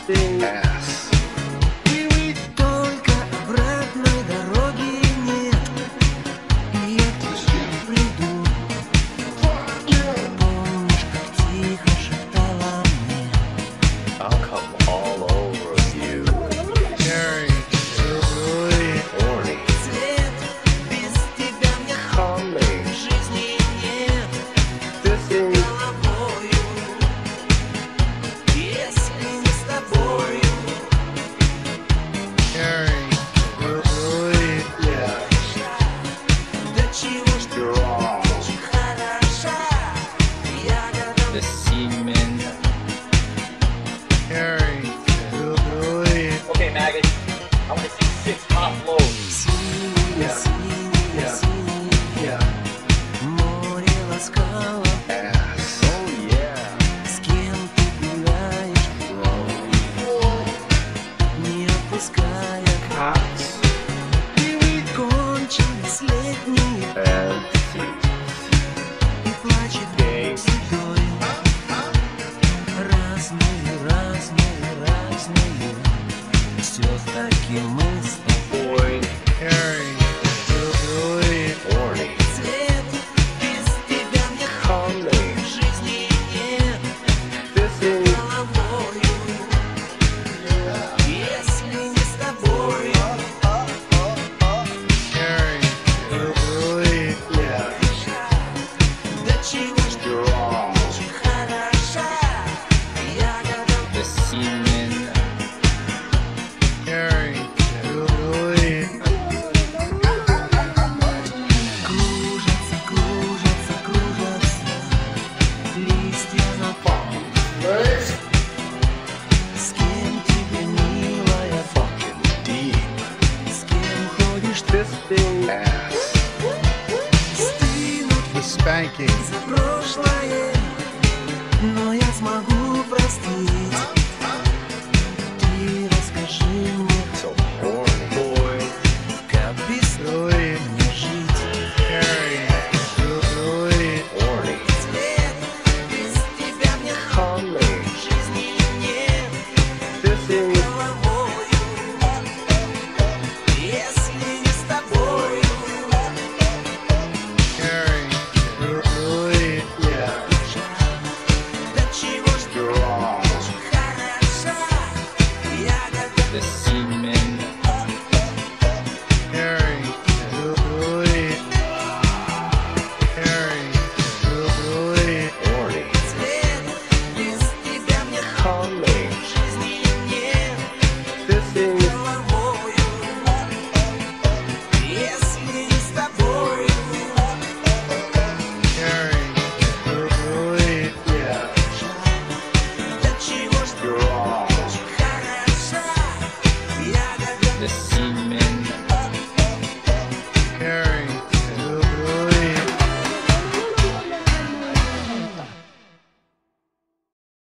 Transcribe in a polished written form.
thing ass. Только обратной дороги нет, и я к тебе приду. Помнишь, как тихо шептала мне? I'll come all over you. Very horny. Свет, без тебя мне Calming. жизни нет. This is Головою, если не с тобою. yeah. До чего ж ты You're all хороша, ягода. The semen. Okay, maggot. I want to see 6 top loads. Синее, синее, Yeah. синее yeah. море ласкало. Ass. Oh yeah. С кем ты гуляешь, не отпуская. Cots Кончились летние and и плачет gay. седой. Разные, разные, разные. Все-таки мы с тобой. Boy. Horny. Свет, без тебя мне Calming. жизни нет. This is Головою, если не с тобой. yeah. До чего ж ты You're all хороша, ягода. The semen. Кружатся, кружатся, кружатся листья на полу. С кем тебе, милая, fucking deep. с кем ходишь ты? This thing ass. Стынут The spanking. за прошлое, но я смогу простить. Ты расскажи мне, So horny. Boy. как без мне жить. Horny. Свет, без тебя мне Calming. жизни нет. This is Головою, если не с тобой. yeah. До чего ж ты You're all хороша, ягода. The semen. horny. Свет, без тебя мне Calming. жизни нет. This is Головою, если не с тобой. yeah. До чего ж ты You're all хороша, ягода. The semen.